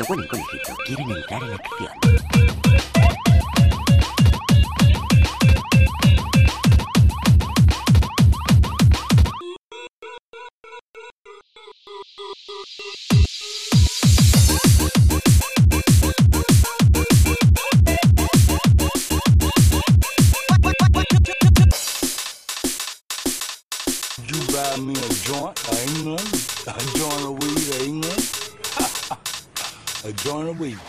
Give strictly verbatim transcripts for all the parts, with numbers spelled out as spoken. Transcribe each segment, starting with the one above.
Cuando Gwen y Conejito quieren entrar en acción. You buy me a joint, ain't none. A joint of weed, ain't none. A joint of weed.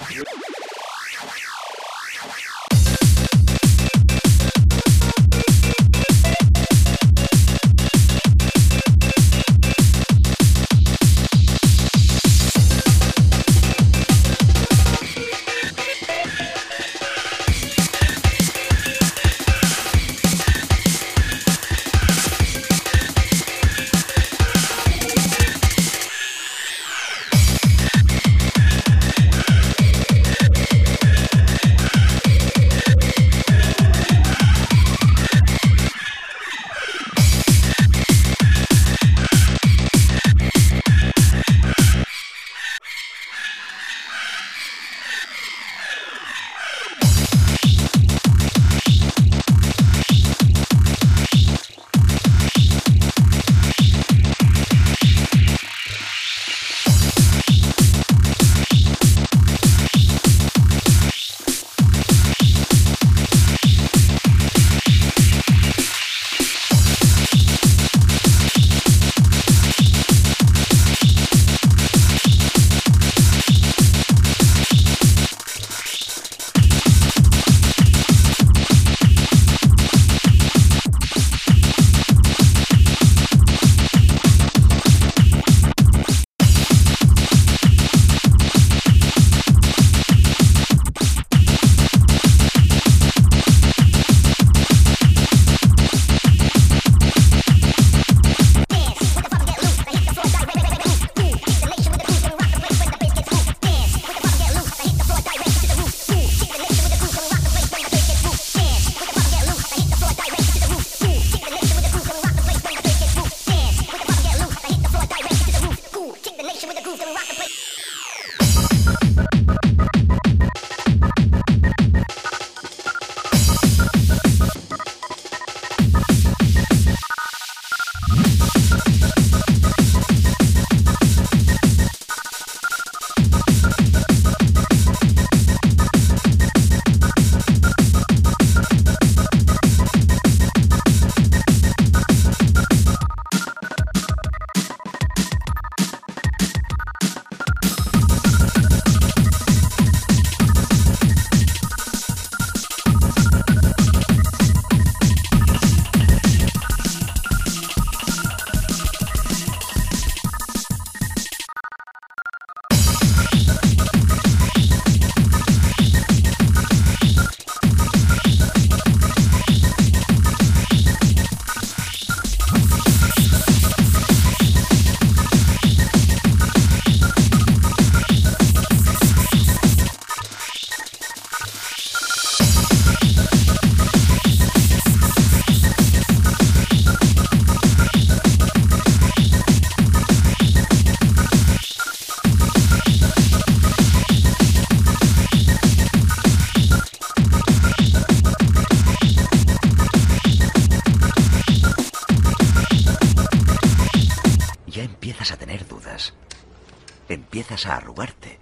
Empiezas a arrugarte.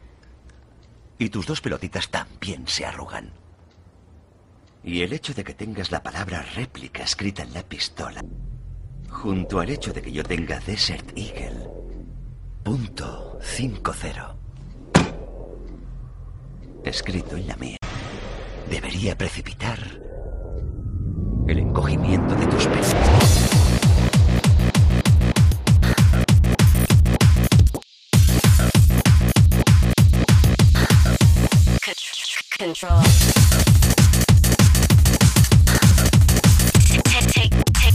Y tus dos pelotitas también se arrugan. Y el hecho de que tengas la palabra réplica escrita en la pistola, junto al hecho de que yo tenga Desert Eagle, punto cinco cero, escrito en la mía, debería precipitar el encogimiento de tus pelos. Control. Take, take, take.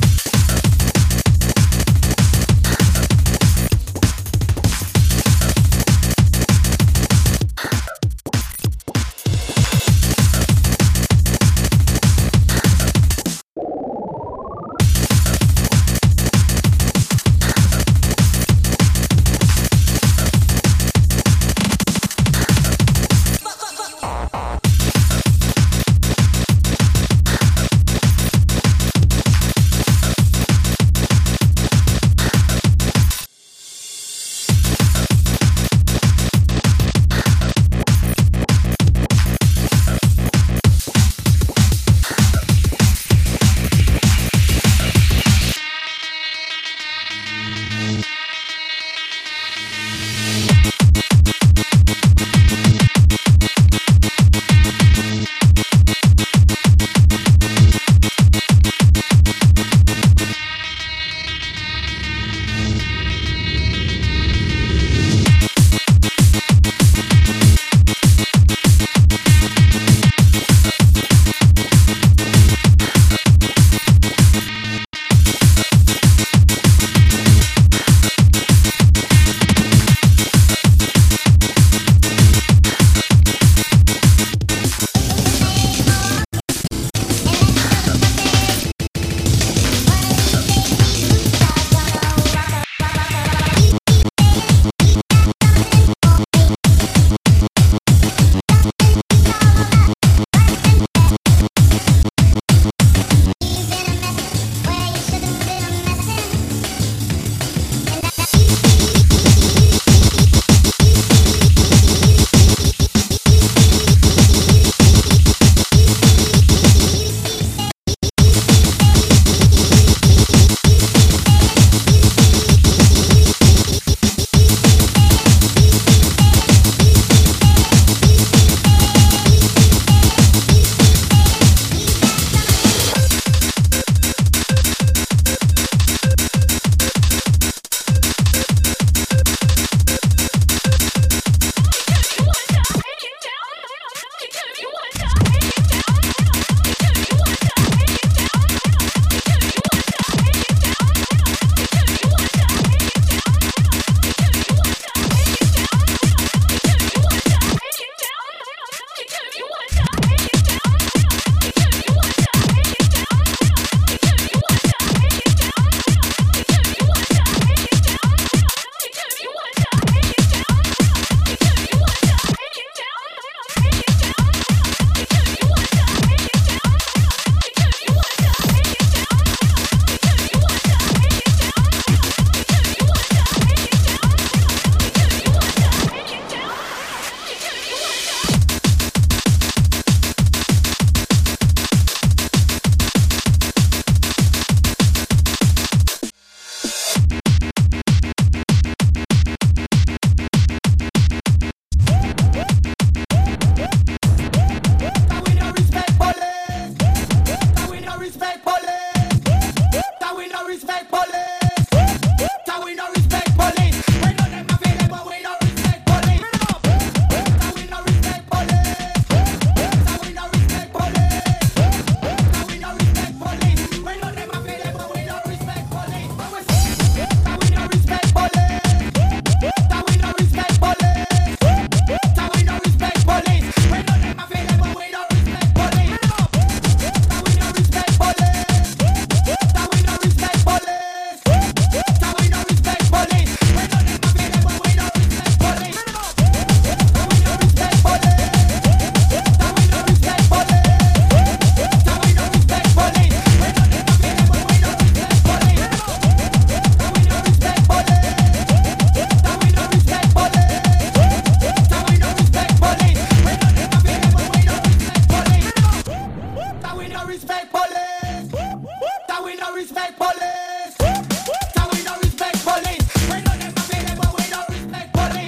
respect police. That we no respect police. That we no respect police. We know them a feeling, but we don't respect police.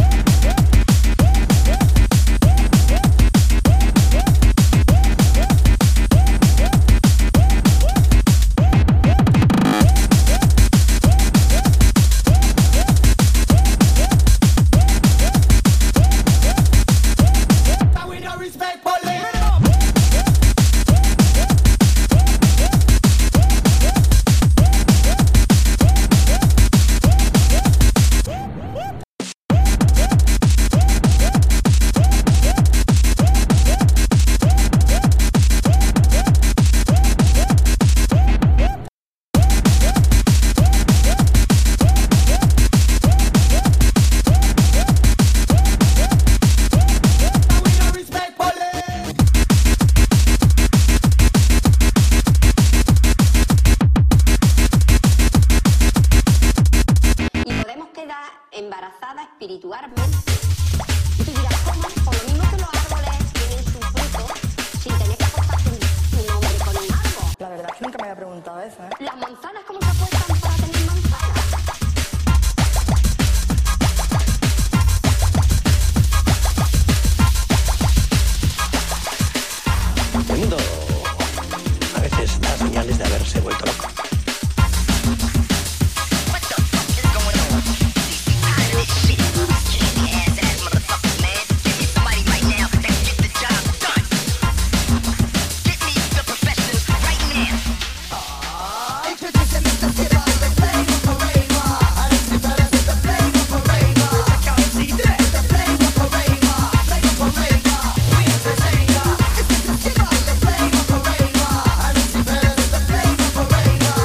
That we don't respect police. Embarazada espiritualmente. Y tú dirás, ¿cómo? Por lo mismo que los árboles tienen su fruto sin tener que aportar su, su nombre con un árbol. La verdad es que nunca me había preguntado eso, ¿eh? Las manzanas, ¿cómo se apuestan para tener manzanas? El mundo a veces da señales de haberse vuelto loco. Flame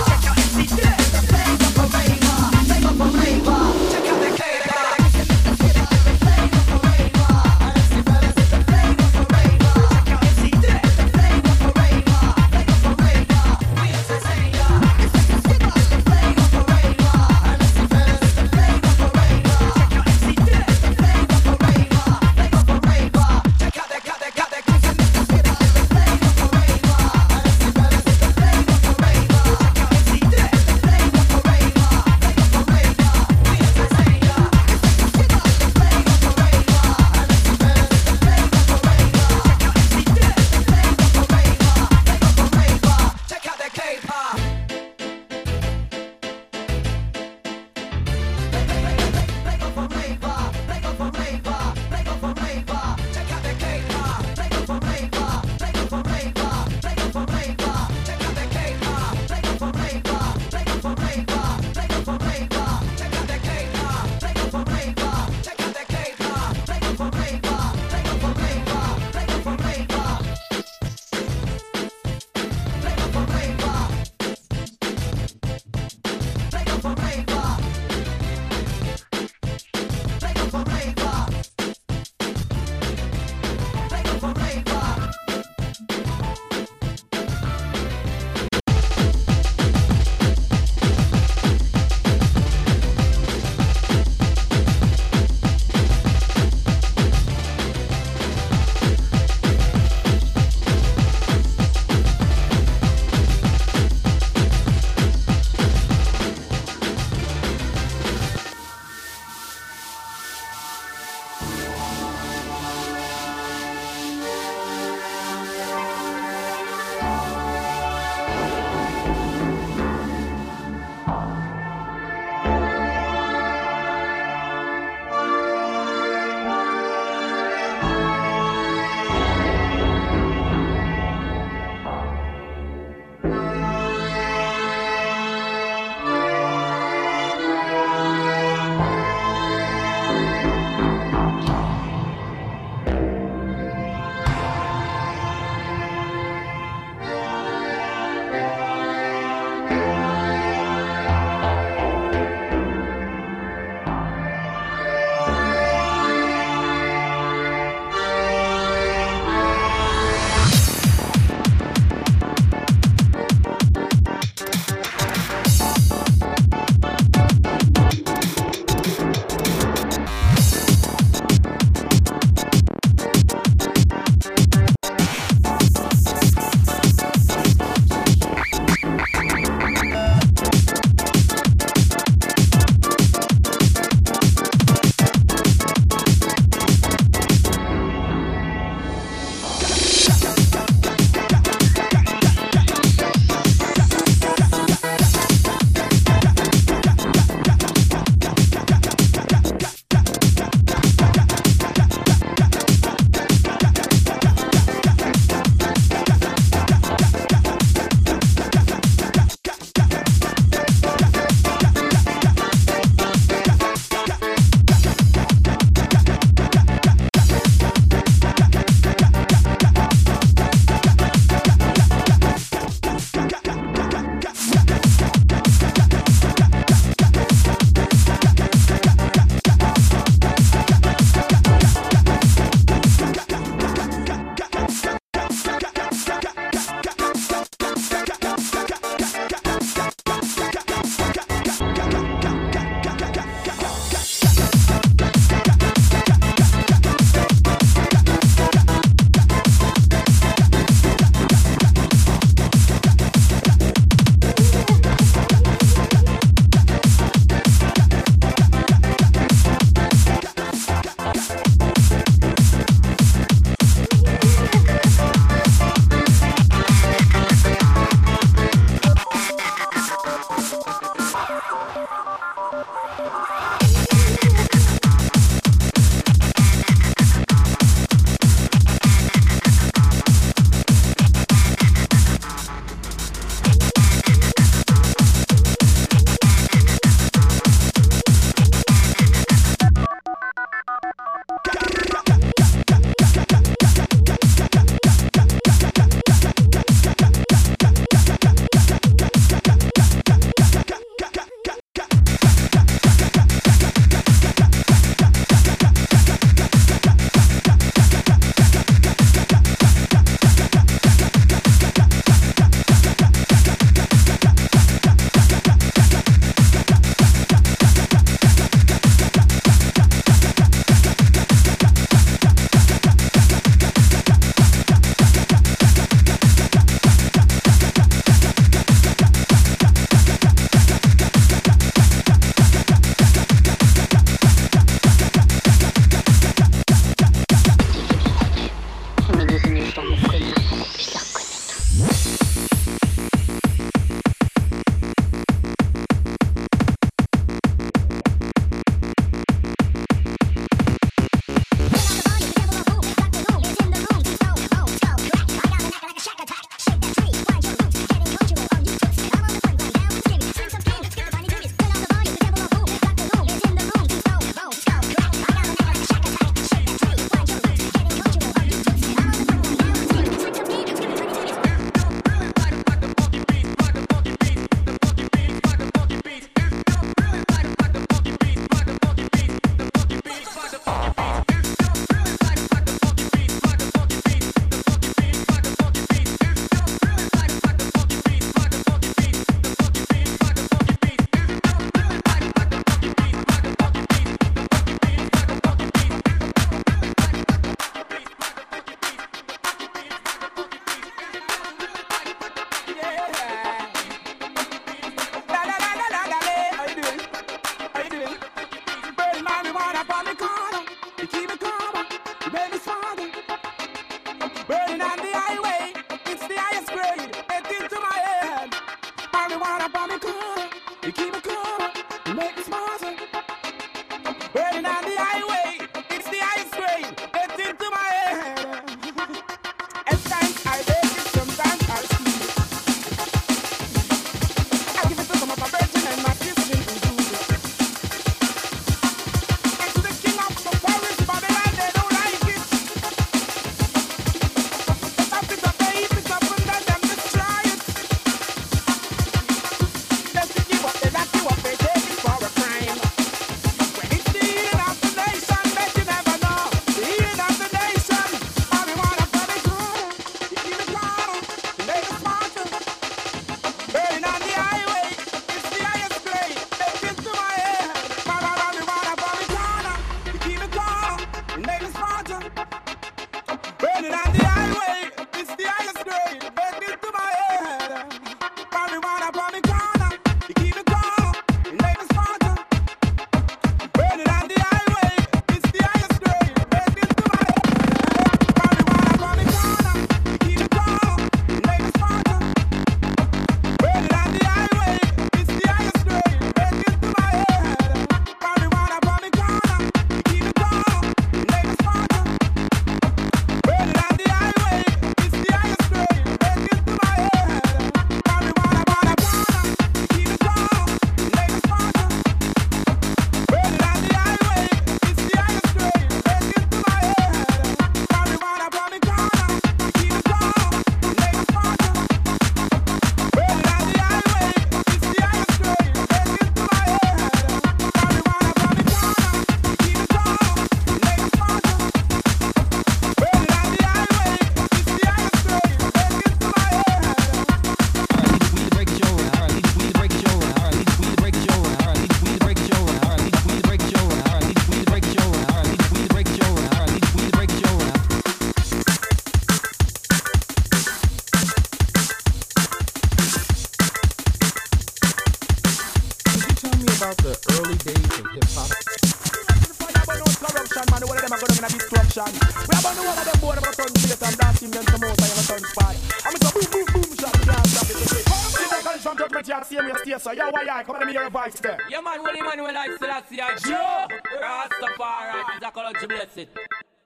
turn squad. I'm gonna boom, boom, boom, shot, shot, shot, it's a shit. See the guns from judgment yard, see me a stay, so yo, why I come and hear a voice there. Yeah, man, Willie Manuel, I still see a Joe. Rastafari, Zakology bless it.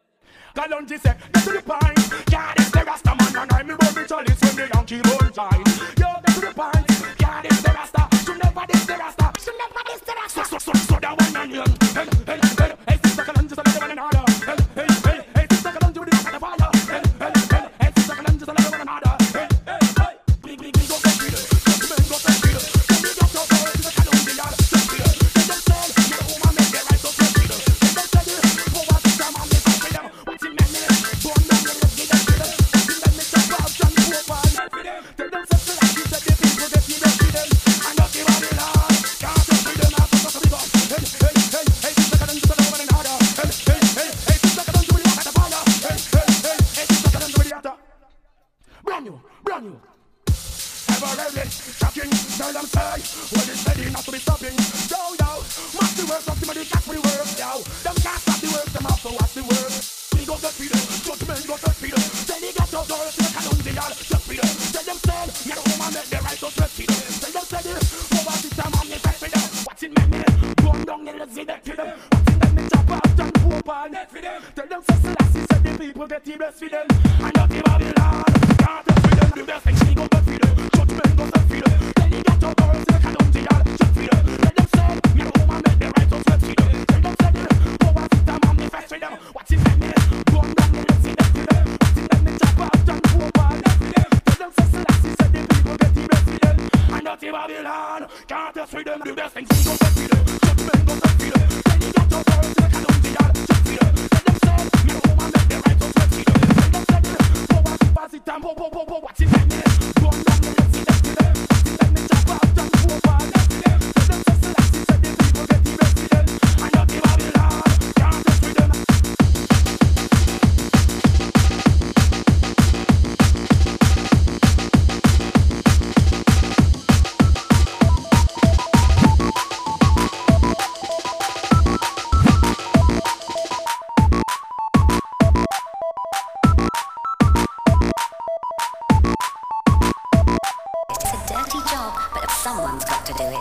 Kalonji say, get to the point. Yeah, this the Rasta man, and I'm in the chalice when the Yankee bone shine. Yo, get to the point. Yeah, this the Rasta. Should never this the Rasta. Should never this the Rasta. So, so, so, so that one onion. Hey, hey, hey, hey, sister Kalonji, so let one another. Hey, hey, hey, hey, sister Kalonji with the heart of fire. Hey, hey, hey, hey, sister Kalonji, so let one another. Hey, hey, hey, big, big, big, go get freedom. Just men go get freedom. Then we got your girl to the Kalonji yard. Just freedom. They don't say, you're the woman make the right, so just freedom. They don't say this, for what is them and they fight freedom. What's in men, born down, let's get them freedom. What's in them, it's a proud, John Pope, and freedom. Tell them, say, like you said, the people get freedom, freedom. And not give all the law. Can't just freedom, I put us to the gun. Hey, hey, hey, hey, sister Kalonji, so let one another. Hey, hey, hey, hey, sister Kalonji with the heart of fire. Hey, hey, hey, hey, sister Kalonji with the heart of brand new, brand new. Ever ready, shocking, tell them say, well it's ready not to be stopping. Yo, yo, match the work, somebody catch for the work, yo. Them can't stop the work, them have to watch the work. We go get freedom, judgment go get freedom. Then he got your girls to the Kalonji yard, just freedom. Tell them say, you're the woman make the right, so just freedom. Tell them say this, over the time on the fight freedom. What's in my minute, run down the let's see that freedom. What's in them, the chop out, John Pope, and net freedom. Tell them say, Selassie said the people get the best freedom. And not the Babylon, can't just freedom, do their thing, she go get freedom. Judgment go get freedom. Then he got your girls to the Kalonji yard, just freedom. Tell them say, you're the woman make the right, so just freedom. Tell them say this, over the time on the fight freedom. What's in my minute, run down the let's see that freedom. What's in them, the chop out, John Pope, and net freedom. Tell them say, Selassie said the people get the best freedom. And not the Babylon, can't just freedom, do their thing, she go get freedom. Judgment go get freedom. Then he got your girls to the Kalonji yard, just freedom. Tell them say, you're the woman make the right, so just freedom. Tell them say this, over the pass it time, whoa, whoa, whoa, whoa, what's in my minute, run down the let's see that freedom. What's in them, the chop out, John Pope, and net freedom. Tell them say, Selassie said the people get the best freedom. And not the Babylon, can't just freedom. It's a dirty job, but someone's got to do it.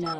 techno.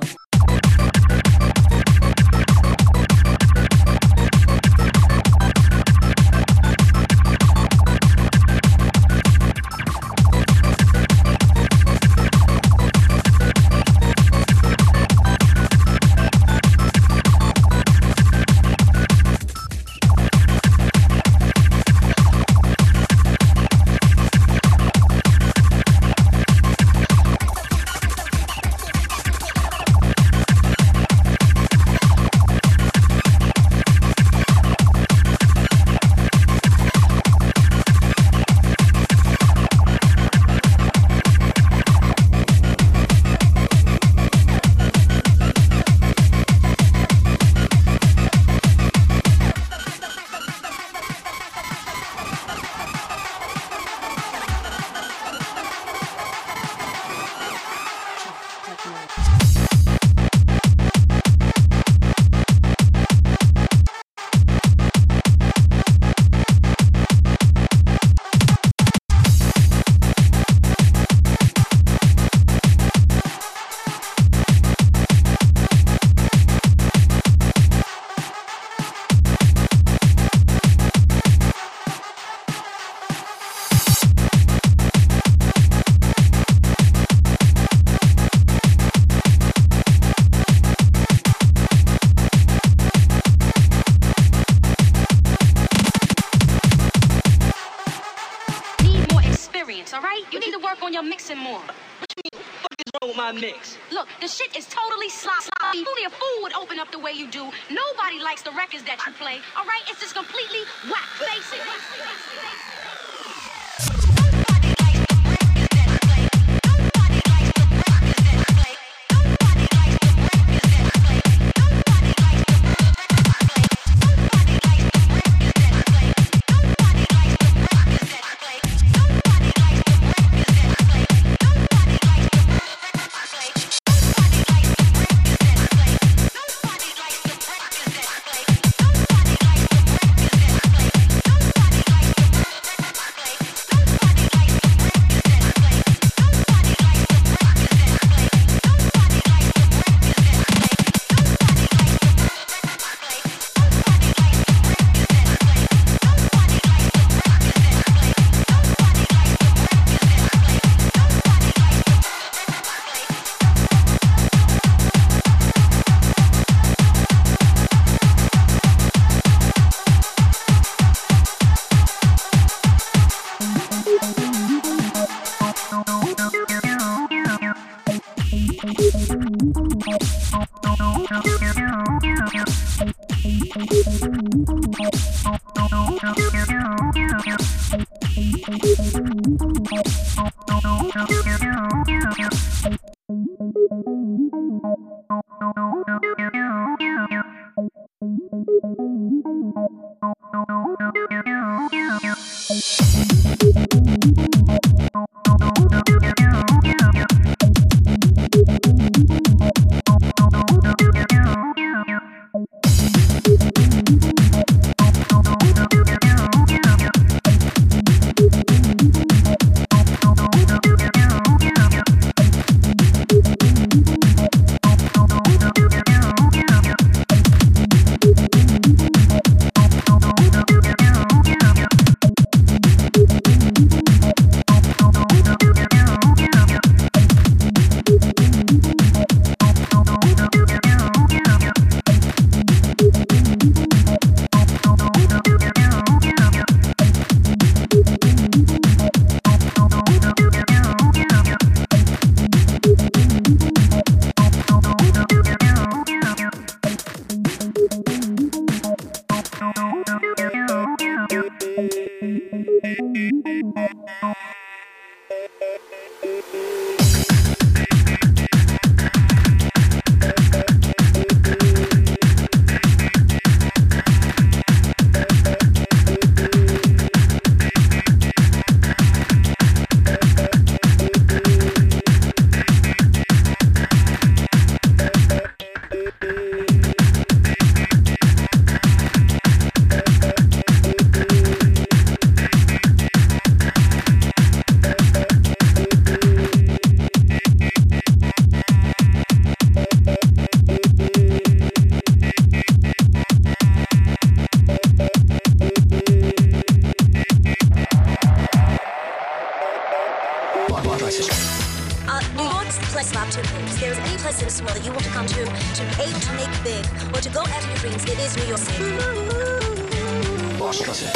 Mix. Look, the shit is totally sloppy. Only a fool would open up the way you do. Nobody likes the records that you play. All right, it's just completely whack. Basic. crisis. Uh, New York's the place of opportunities. If there's any place in this world that you want to come to, to be able to make big, or to go after your dreams, it is New York City. Bossklasse.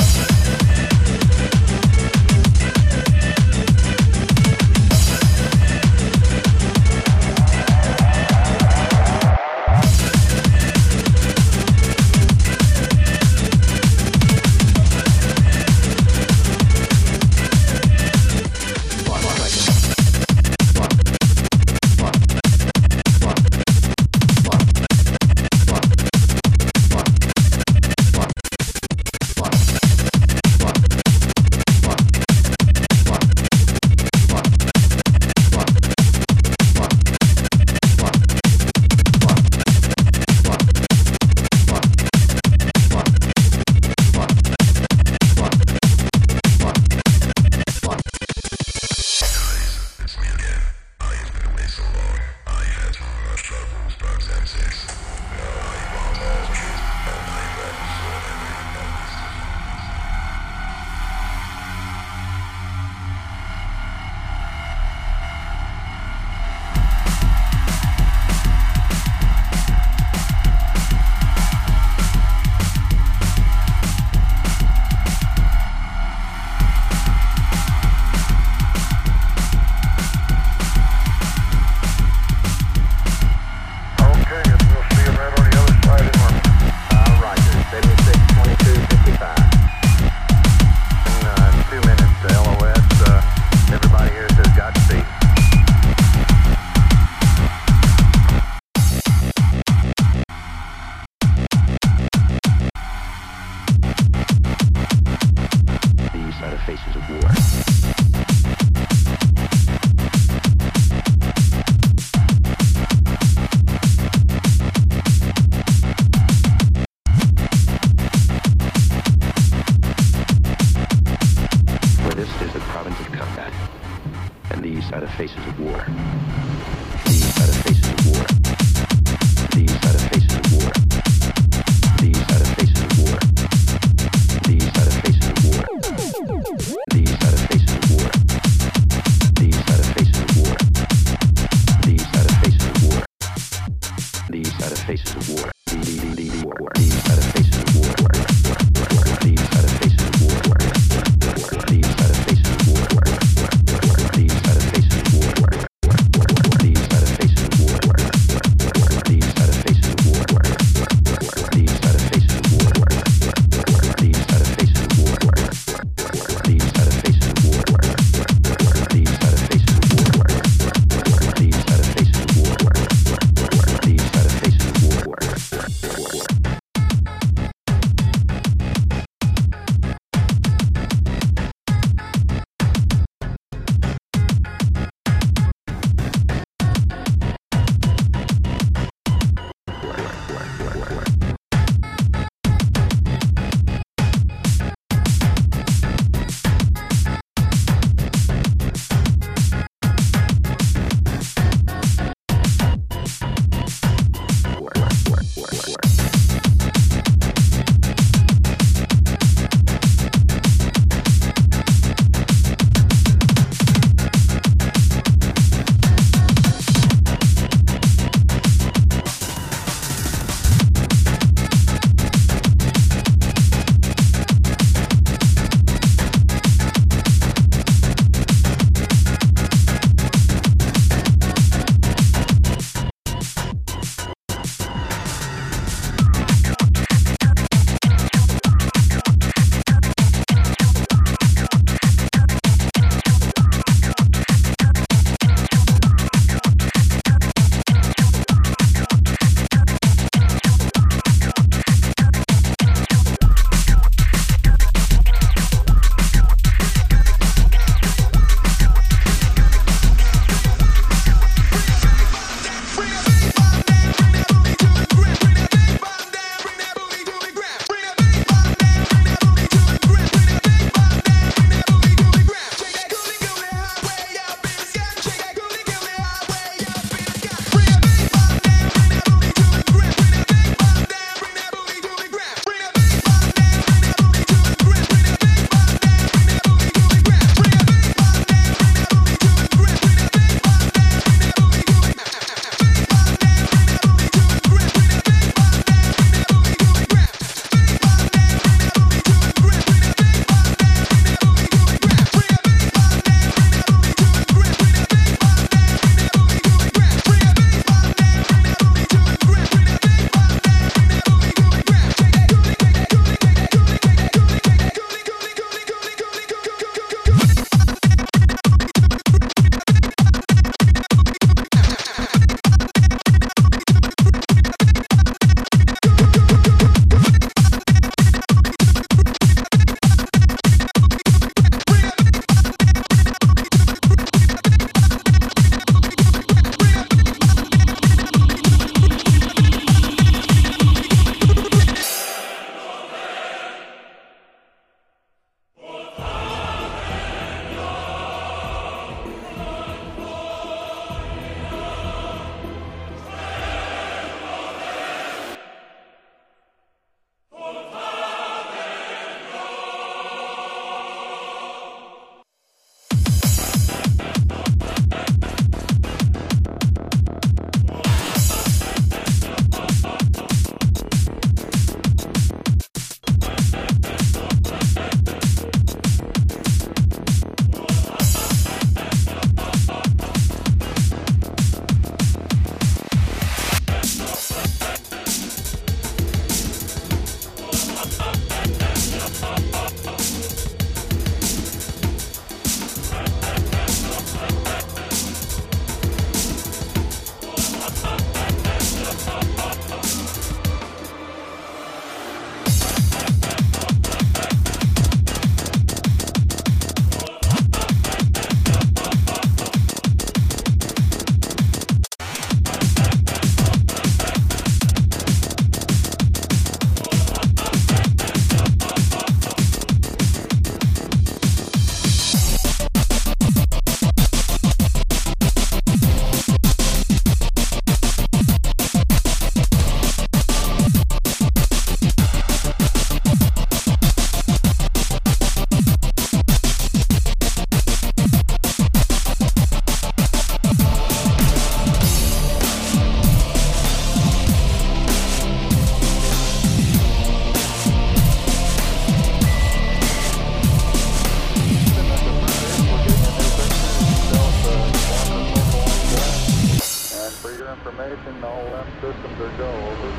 These confirmation, all left systems are go, over.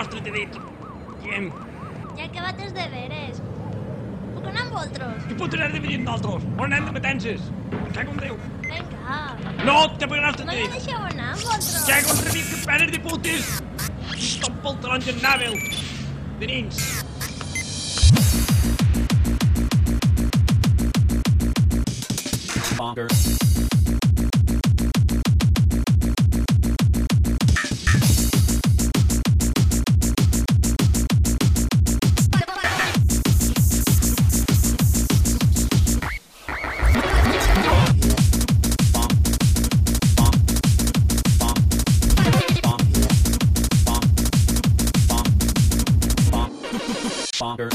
l'altre t'he dit. Diem, Ja que acabat els deberes. Puc anar amb vosaltres? que fotre has de venir amb nosaltres? On anem de matances? Cago en Déu. Vinga. No, te pagaràs l'altre No t'he me dit. deixeu anar amb vosaltres. Cago en rebit que penes de putes. Stop pel taronja en nàvel. De nins. Bonker. Bonker.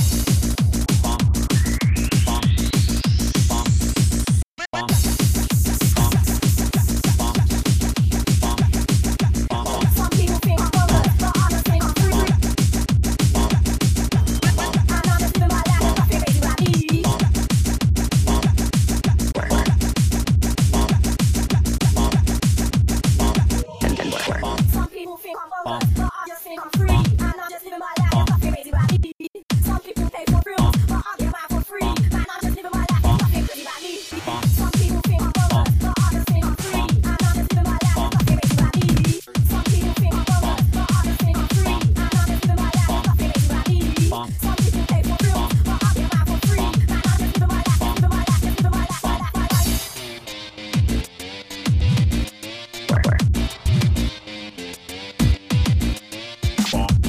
Bonk.